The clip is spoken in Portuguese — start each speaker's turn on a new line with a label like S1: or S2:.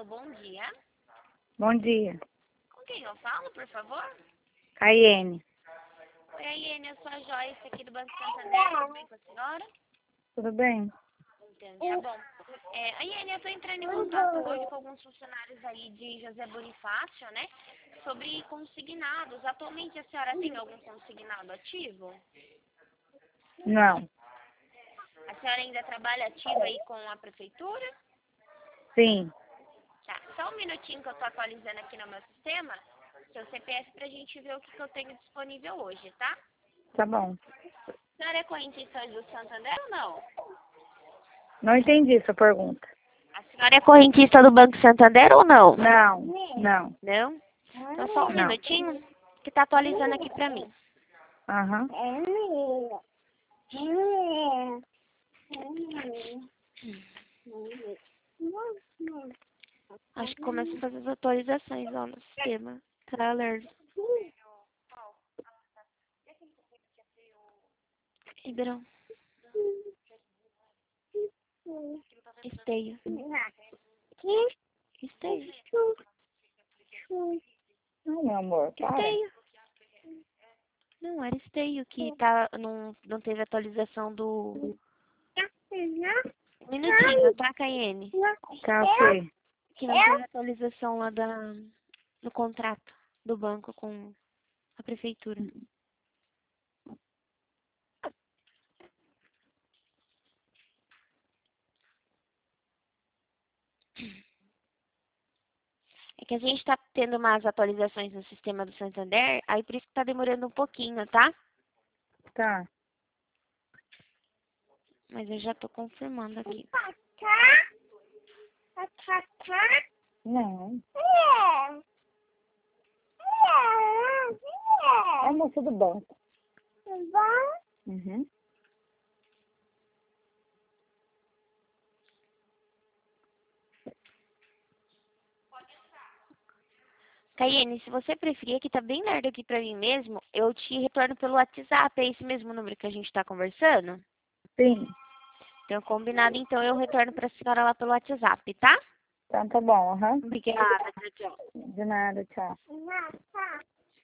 S1: bom dia.
S2: Bom dia.
S1: Com quem eu falo, por favor?
S2: Caiene.
S1: Oi, Aiene, eu sou a Joyce aqui do Banco Santander. Tudo bem com a senhora?
S2: Tudo bem?
S1: Tá bom. Aiene, eu estou entrando em contato hoje com alguns funcionários aí de José Bonifácio, né? Sobre consignados. Atualmente a senhora tem algum consignado ativo?
S2: Não.
S1: A senhora ainda trabalha ativa aí com a prefeitura?
S2: Sim.
S1: Tá, só um minutinho que eu estou atualizando aqui no meu sistema, seu CPF, pra gente ver o que eu tenho disponível hoje, tá?
S2: Tá bom.
S1: A senhora é correntista do Santander ou não?
S2: Não entendi sua pergunta.
S1: A senhora é correntista do Banco Santander ou não?
S2: Não. Não.
S1: Não? Então só um
S2: Não.
S1: minutinho que tá atualizando aqui pra mim.
S2: Aham.
S1: Acho que começa a fazer as atualizações ó, no sistema. Tá alerta. Ribeirão. Esteio. Esteio.
S2: Ai, meu amor, para.
S1: Esteio. Não, era esteio que tá, não teve atualização do... Um minutinho, tá, Caiene?
S2: Café.
S1: Que não teve atualização lá do contrato do banco com a prefeitura. É que a gente tá tendo umas atualizações no sistema do Santander, aí por isso que tá demorando um pouquinho, tá?
S2: Tá.
S1: Mas eu já tô confirmando aqui.
S2: Não. É a moça do banco. Uhum.
S1: Caiane, se você preferir, que tá bem lerdo aqui pra mim mesmo, eu te retorno pelo WhatsApp. É esse mesmo número que a gente tá conversando?
S2: Sim.
S1: Então, combinado, então eu retorno pra senhora lá pelo WhatsApp, tá?
S2: Então tá bom, aham.
S1: Obrigada, tchau, tchau.
S2: De nada, tchau.